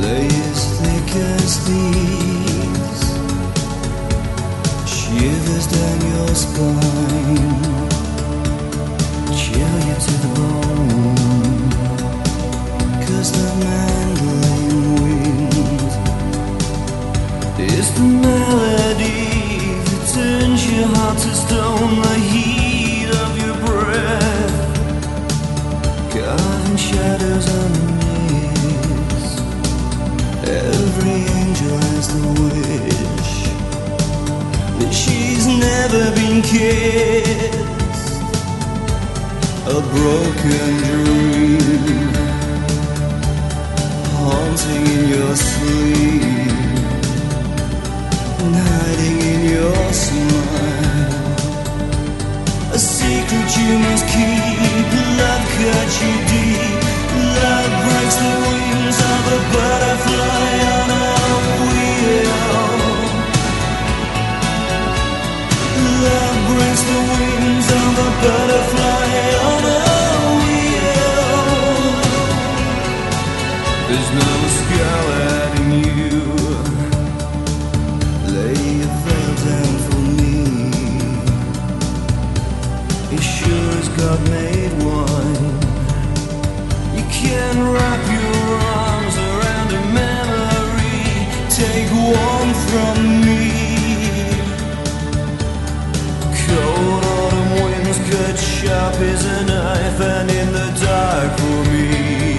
Layers thick as these, shivers down your spine, chill you to the bone. 'Cause the mandolin wind is the melody that turns your heart to stone. The heat of your breath, carving shadows on the knees. Every angel has the wish that she's never been kissed. A broken dream haunting in your sleep, and hiding in your smile. A secret you must keep. Love cuts you deep. Love breaks the wings of a butterfly on a wheel. Love breaks the wings of a butterfly on a wheel. There's no scarlet in you. Lay your veil down for me. As sure as God made wine, you can wrap your arms around a memory. Take one from me. Cold autumn winds cut sharp as a knife, and in the dark for me,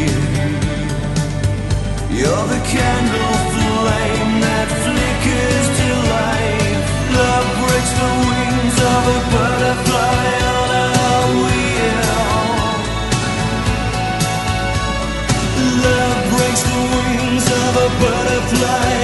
you're the candle flame that flickers to life. Love breaks the wings of a butterfly on a wheel. Love breaks the wings of a butterfly